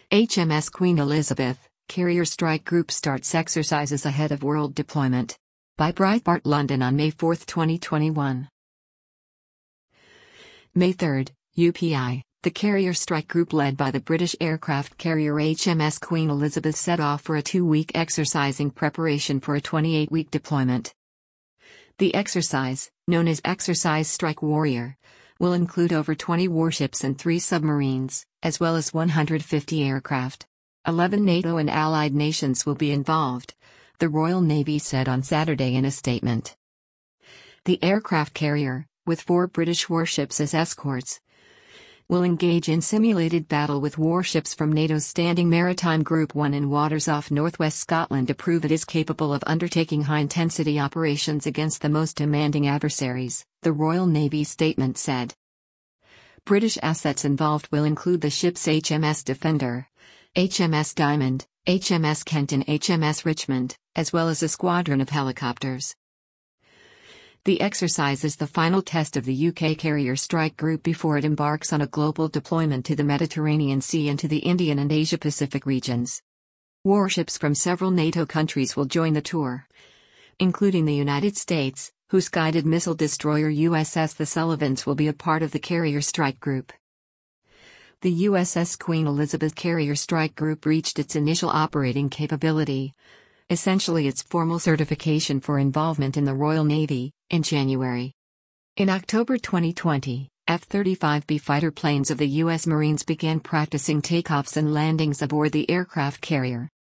HMS Queen Elizabeth, Carrier Strike Group starts exercises ahead of world deployment. By Breitbart London on May 4, 2021. May 3, UPI, the Carrier Strike Group led by the British aircraft carrier HMS Queen Elizabeth set off for a 2-week exercise in preparation for a 28-week deployment. The exercise, known as Exercise Strike Warrior, will include over 20 warships and 3 submarines, as well as 150 aircraft. 11 NATO and allied nations will be involved, the Royal Navy said on Saturday in a statement. The aircraft carrier, with 4 British warships as escorts, will engage in simulated battle with warships from NATO's Standing Maritime Group 1 in waters off northwest Scotland to prove it is capable of undertaking high-intensity operations against the most demanding adversaries, the Royal Navy statement said. British assets involved will include the ships HMS Defender, HMS Diamond, HMS Kent and HMS Richmond, as well as a squadron of helicopters. The exercise is the final test of the UK Carrier Strike Group before it embarks on a global deployment to the Mediterranean Sea and to the Indian and Asia-Pacific regions. Warships from several NATO countries will join the tour, including the United States, whose guided missile destroyer USS The Sullivans will be a part of the Carrier Strike Group. The USS Queen Elizabeth Carrier Strike Group reached its initial operating capability, essentially its formal certification for involvement in the Royal Navy, in January. In October 2020, F-35B fighter planes of the U.S. Marines began practicing takeoffs and landings aboard the aircraft carrier.